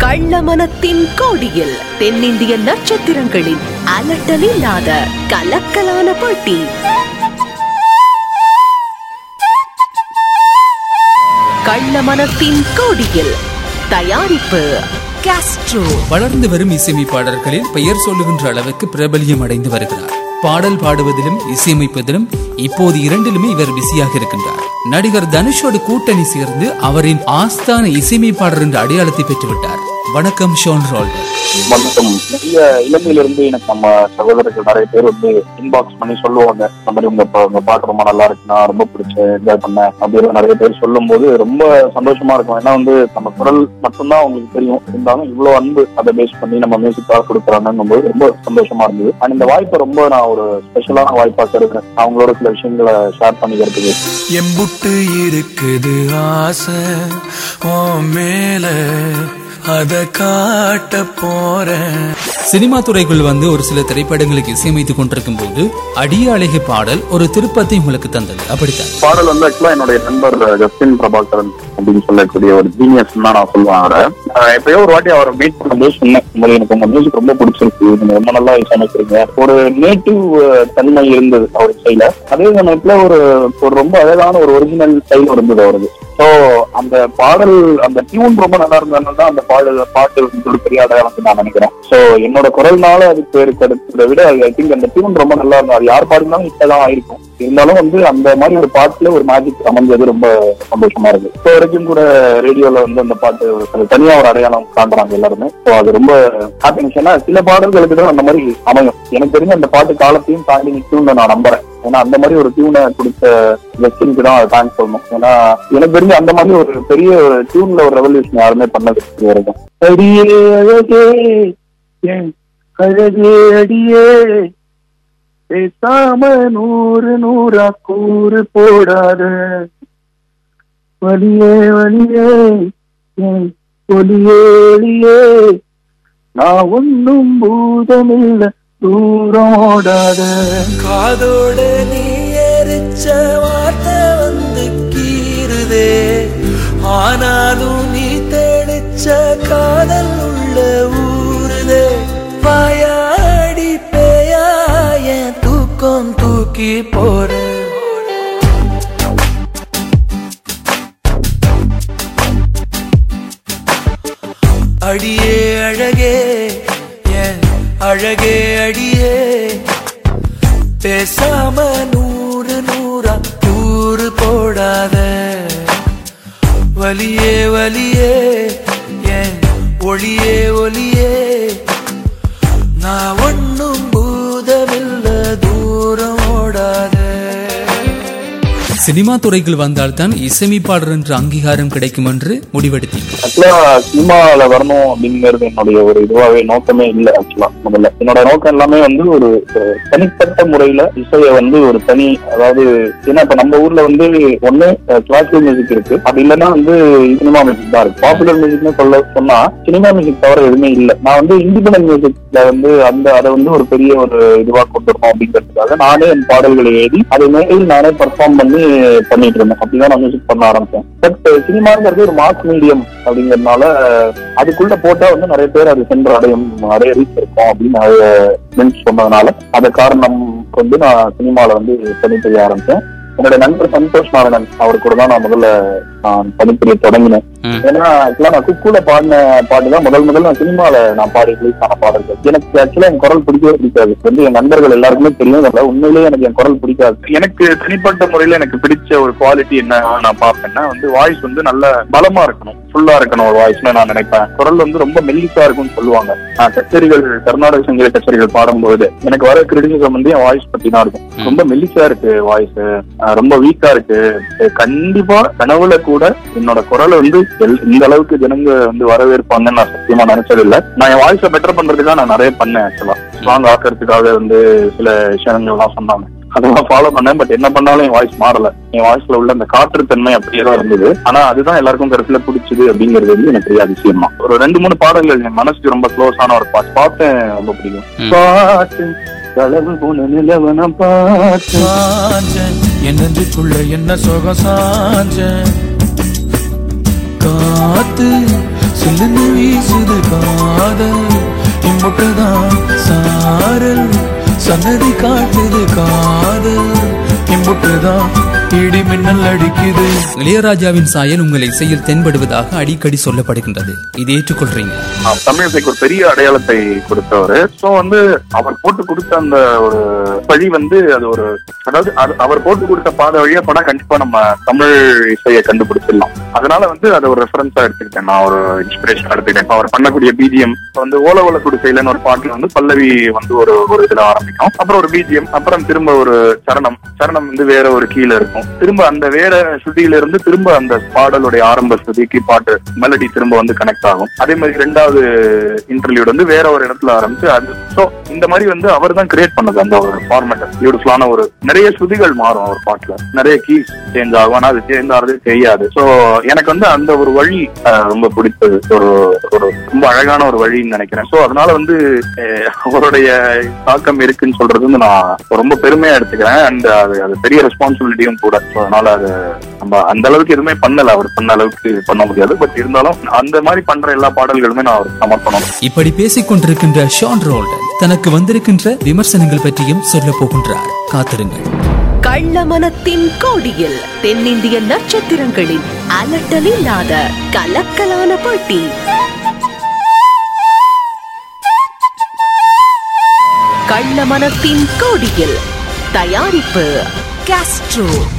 கள்ளமனத்தின் கோடியில் தென்னிந்திய நட்சத்திரங்களின் அலட்டலில்லாத கலக்கலான போட்டி. கள்ளமனத்தின் கோடியில் தயாரிப்பு காஸ்ட்ரோ. வளர்ந்து வரும் இசையமைப்பாளர்களில் பெயர் சொல்லுகின்ற அளவுக்கு பிரபலியம் அடைந்து வருகிறார். பாடல் பாடுவதிலும் இசையமைப்பதிலும் இப்போது இரண்டிலுமே இவர் பிஸியாக இருக்கின்றார். நடிகர் தனுஷோடு கூட்டணி சேர்ந்து அவரின் ஆஸ்தான இசையமைப்பாளர் என்ற அடையாளத்தை பெற்றுவிட்டார். வணக்கம் ஷோன் ரோல்டர். வணக்கம். நிறைய இளமையிலிருந்து எனக்கு நம்ம சகோதரர்கள் நிறைய பேர் வந்து இன்பாக்ஸ் பண்ணி சொல்லுவாங்க, இந்த மாதிரி உங்க பாட்டு ரொம்ப நல்லா இருக்குன்னா, ரொம்ப பிடிச்ச என்ஜாய் பண்ண அப்படின்னு நிறைய பேர் சொல்லும் போது ரொம்ப சந்தோஷமா இருக்கும். ஏன்னா வந்து நம்ம குரல் மட்டும்தான் அவங்களுக்கு தெரியும், இருந்தாலும் இவ்வளவு அன்பு அதை பேஸ் பண்ணி நம்ம மியூசிக்காக கொடுக்குறாங்கன்னும் போது ரொம்ப சந்தோஷமா இருந்தது. அண்ட் இந்த வாய்ப்பை ரொம்ப நான் ஒரு ஸ்பெஷலான வாய்ப்பா கருதுறேன், அவங்களோட சில விஷயங்களை ஷேர் பண்ணிக்கிறதுக்கு. எம்புட்டு இருக்குது ஆசை மேல அத காட்ட போறேன். சினிமா துறைக்குள் வந்து ஒரு சில திரைப்படங்களுக்கு இசையமைத்துக் கொண்டிருக்கும் போது அடிய அழகி பாடல் ஒரு திருப்பத்தை உங்களுக்கு தந்தது, அப்படித்தான்? பாடல் வந்து ஆக்சுவலா என்னுடைய நண்பர் ஜஸ்டின் பிரபாகரன் அப்படின்னு சொல்லக்கூடிய ஒரு ஜீனியஸ் தான் நான் சொல்லுவேன். எப்பயோ ஒரு வாட்டி அவரை மீட் பண்ணும்போது சொன்னேன், எனக்கு உங்க மியூசிக் ரொம்ப பிடிச்சிருக்கு, நீங்க ரொம்ப நல்லா இசையமைக்கிறீங்க. ஒரு நேட்டிவ் தன்மை இருந்தது அவர் இசையில, அதே சமயத்துல ஒரு ரொம்ப அழகான ஒரு ஒரிஜினல் ஸ்டைல் இருந்தது அவருக்கு. ஸோ அந்த பாடல், அந்த டியூன் ரொம்ப நல்லா இருந்ததுனால தான் அந்த பாட்டு ஒரு பெரிய அடையாளம் நான் நினைக்கிறேன். ஸோ என்னோட குரல்னால அது பேரு கிடைச்சதை விட ஐ திங்க் அந்த டியூன் ரொம்ப நல்லா இருக்கும். அது யார் பாடினாலும் இப்பதான் ஆயிருக்கும், இருந்தாலும் வந்து அந்த மாதிரி ஒரு பாட்டுல ஒரு மேஜிக் அமைஞ்சது ரொம்ப சந்தோஷமா இருக்கு. இப்போ வரைக்கும் கூட ரேடியோல வந்து அந்த பாட்டு தனியா ஒரு அடையாளம் காண்றாங்க எல்லாருமே. ஸோ அது ரொம்ப ஹாப்பினஸ். ஏன்னா சில பாடல்களுக்கு தான் அந்த மாதிரி அமையும். எனக்கு தெரிஞ்ச அந்த பாட்டு காலத்தையும் தாண்டி நிற்கும்னு நான் நம்புறேன். ஏன்னா அந்த மாதிரி ஒரு டியூனை கொடுத்த ஜஸ்டினுக்கு தான் அதை தேங்க்ஸ் சொல்லணும். ஏன்னா எனக்கு தெரிஞ்ச அந்த மாதிரி ஒரு பெரிய ஒரு டியூன்ல ஒரு ரெவல்யூஷன் யாருமே பண்ணது வரைக்கும். அடியே அழகே அழகே அடியே பேசாம நூறா கூறு போடாத, வலியே வலியே ஒலியே ஒலியே நான் ஒன்னும் பூதமில்ல தூரம் ஓடாத. காதோட நீ எரிச்ச வார்த்தை வந்து கீறுதே, ஆனாலும் நீ தெளிச்ச காதல் உள்ள ஊறுதே. பாயாடி பேயா என் தூக்கம் தூக்கி போற. அடியே அழகே அழகே அடியே பேசாம நூறா கூறு போடாத, வலியே வலியே என் ஒளியே ஒளியே நான் ஒன்னும் பூதமில்ல தூரம் ஓடாத. சினிமா துறைக்குள் வந்தால்தான் இசையமைப்பாளர் என்ற அங்கீகாரம் கிடைக்கும் என்று முடிவெடுத்தீங்க. ஆக்சுவலா சினிமால வரணும் அப்படிங்கிறது என்னுடைய ஒரு இதுவாவே நோக்கமே இல்லை. ஆக்சுவலா முதல்ல என்னோட நோக்கம் எல்லாமே வந்து ஒரு தனிப்பட்ட முறையில இசைய வந்து ஒரு தனி, அதாவது ஏன்னா இப்ப நம்ம ஊர்ல வந்து ஒண்ணு கிளாசிக்கல் மியூசிக் இருக்கு, அப்படி இல்லைன்னா வந்து சினிமா மியூசிக் தான் இருக்கு. பாப்புலர் மியூசிக்னு சொன்னா சினிமா மியூசிக் தவிர எதுவுமே இல்லை. நான் வந்து இண்டிபெண்டன்ட் மியூசிக்ல வந்து அதை வந்து ஒரு பெரிய ஒரு இதுவா கொண்டு வரணும் அப்படிங்கிறதுக்காக நானே என் பாடல்களை எழுதி அதை மேலும் நானே பெர்ஃபார்ம் பண்ணிட்டு இருந்தேன். அப்படிதான் நான் மியூசிக் பண்ண ஆரம்பிச்சேன். பட் சினிமாங்கிறது ஒரு மாஸ் மீடியம் அப்படிங்கறதுனால அதுக்குள்ள போட்டா வந்து நிறைய பேர் அது சென்று அடையும், நிறைய ரீச் இருக்கும் அப்படின்னு சொன்னதுனால அதை காரணம் கொண்டு நான் சினிமால வந்து பணிபுரிய ஆரம்பிச்சேன். என்னோட நண்பர் சந்தோஷ் நாராயணன் அவர் கூட தான் நான் முதல்ல பணிபுரிய தொடங்கினேன். ஏன்னா ஆக்சுவலா நான் குக்கூல பாடின பாட்டுதான் முதல்ல நான் சினிமால நான் பாடி ரிலீஸ் ஆன பாடல்கள். எனக்கு ஆக்சுவலா என் குரல் பிடிக்கவே பிடிக்காது. வந்து என் நண்பர்கள் எல்லாருக்குமே தெரியும், உண்மையிலேயே எனக்கு என் குரல் பிடிக்காது. எனக்கு தனிப்பட்ட முறையில எனக்கு பிடிச்ச ஒரு குவாலிட்டி என்ன நான் பார்ப்பேன்னா வந்து வாய்ஸ் வந்து நல்ல பலமா இருக்கணும், ஃபுல்லா இருக்கணும் ஒரு வாய்ஸ்னு நான் நினைப்பேன். குரல் வந்து ரொம்ப மெல்லிசா இருக்கும்னு சொல்லுவாங்க. கச்சேரிகள், கர்நாடக சங்கீத கச்சேரிகள் பாடும்போது எனக்கு வர கிரிட்டிசிசம் வந்து என் வாய்ஸ் பத்தி தான் இருக்கும். ரொம்ப மெல்லிசா இருக்கு வாய்ஸ், ரொம்ப வீக்கா இருக்கு. கண்டிப்பா கனவுல கூட என்னோட குரலை வந்து இந்த அளவுக்கு ஜனங்க வந்து வரவேற்பாங்கன்னு நான் சத்தியமா நினைச்சது இல்லை. நான் என் வாய்ஸை பெட்டர் பண்றதுக்காக நான் நிறைய பண்ணேன். ஆக்சுவலா ஸ்ட்ராங் ஆக்கிறதுக்காக வந்து சில விஷயங்கள் எல்லாம் சொன்னாங்க, அதெல்லாம் ஃபாலோ பண்ணேன். பட் என்ன பண்ணாலும் என் வாய்ஸ் மாறல. என் வாய்ஸ்ல உள்ள அந்த காற்று தன்மை அப்படியே தான் இருந்தது. ஆனா அதுதான் எல்லாருக்கும் கருத்துல பிடிச்சது அப்படிங்கிறது வந்து எனக்கு பெரிய அதிசயமா. ஒரு 2-3 பாடல்கள் என் மனசுக்கு ரொம்ப க்ளோஸான ஒரு பார்த்தேன், ரொம்ப பிடிக்கும். பாட்டு களவு போன நிலவனம் பார்த்தேன், என்னுக்குள்ள என்ன சுகம் சாஞ்சேன், காத்து சில்லுன்னு வீசுது காதல் இம்புட்டுதான் சாரல் சன்னதி காட்டுது காதல் இம்புட்டுதான் இடி மின்னல் அடிக்குது. இளையராஜாவின் சாயல் உங்கள் இசையில் தென்படுவதாக அடிக்கடி சொல்லப்படுகின்றது. இதை ஏற்றுக்கொள்றீங்க? தமிழ் இசைக்கு ஒரு பெரிய அடையாளத்தை கொடுத்தவர். சோ அவர் போட்டு கொடுத்த அந்த ஒரு வழி அது ஒரு, அதாவது அவர் போட்டு கொடுத்த பாதை வழியா போனா கண்டிப்பா நம்ம தமிழ் இசையை கண்டுபிடிச்சிடலாம். அதனால அதை ஒரு ரெஃபரன்ஸா எடுத்துக்கிட்டேன், நான் ஒரு இன்ஸ்பிரேஷன் எடுத்துக்கிட்டேன். அவர் பண்ணக்கூடிய பிஜிஎம் ஓல ஓல குடிசைலன்னு ஒரு பாட்டுல பல்லவி ஒரு இதுல ஆரம்பிக்கும், அப்புறம் ஒரு பிஜிஎம், அப்புறம் திரும்ப ஒரு சரணம் வேற ஒரு கீழே இருக்கும், திரும்ப அந்த வேற ஸ்ருதியில இருந்து திரும்ப அந்த பாடலுடைய ஆரம்ப ஸ்ருதிக்கு பாட்டு மெலடி திரும்ப கனெக்ட் ஆகும். அதே மாதிரி ரெண்டாவது இன்டர்வியூட் வேற ஒரு இடத்துல ஆரம்பிச்சு அது. சோ இந்த மாதிரி அவர் தான் கிரியேட் பண்ணது அந்த ஒரு ஃபார்மேட். பியூட்டிஃபுல்லான ஒரு நிறைய ஸ்ருதிகள் மாறும் ஒரு பாட்டுல, நிறைய கீஸ் சேஞ்ச் ஆகும், ஆனா அது சேஞ்ச் ஆகிறது தெரியாது. சோ எனக்கு அந்த ஒரு வழி ரொம்ப பிடிச்சது, ஒரு ரொம்ப அழகான ஒரு வழின்னு நினைக்கிறேன். சோ அதனால அவருடைய தாக்கம் இருக்குன்னு சொல்றது நான் ரொம்ப பெருமையா எடுத்துக்கிறேன். அண்ட் அது பெரிய ரெஸ்பான்சிபிலிட்டியும் கூட. அதனால அது நம்ம அந்த அளவுக்கு எதுவுமே பண்ணல, அவர் பண்ண அளவுக்கு பண்ண முடியாது. பட் இருந்தாலும் அந்த மாதிரி பண்ற எல்லா பாடல்களுமே நான் அவர் சமர்ப்பணம். இப்படி பேசிக் கொண்டிருக்கின்ற ஷான் ரோல்டன் தனக்கு வந்திருக்கின்ற விமர்சனங்கள் பற்றியும் சொல்ல போகின்றார். காத்திருங்கள். கள்ளமனத்தின் கோடியில் தென்னிந்திய நட்சத்திரங்களின் அலட்டலில்லாத கலக்கலான போட்டி. கள்ளமனத்தின் கோடியில் தயாரிப்பு காஸ்ட்ரோ.